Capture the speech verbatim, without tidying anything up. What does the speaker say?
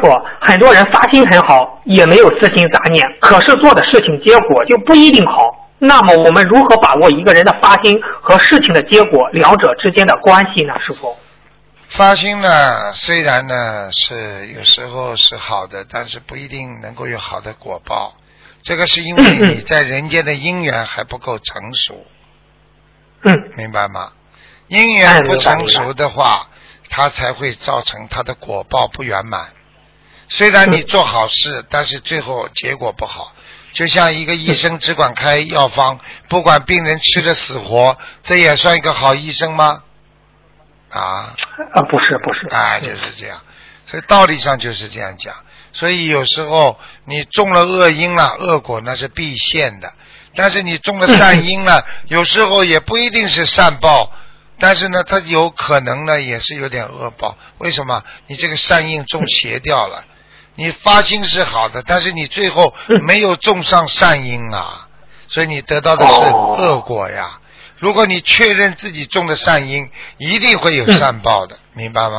傅，很多人发心很好，也没有私心杂念，可是做的事情结果就不一定好。那么我们如何把握一个人的发心和事情的结果两者之间的关系呢？师傅， 发心呢，虽然呢是有时候是好的，但是不一定能够有好的果报。这个是因为你在人间的因缘还不够成熟。 嗯， 明白吗？因缘不成熟的话，它才会造成它的果报不圆满。虽然你做好事，但是最后结果不好。就像一个医生只管开药方，不管病人吃的死活，这也算一个好医生吗？啊？ 啊，不是不是。 啊，就是这样。所以道理上就是这样讲。所以有时候你种了恶因了，恶果那是必现的。但是你种了善因呢，有时候也不一定是善报，但是呢，它有可能呢也是有点恶报。为什么？你这个善因种邪掉了，你发心是好的，但是你最后没有种上善因啊，所以你得到的是恶果呀。如果你确认自己种的善因，一定会有善报的，明白吗？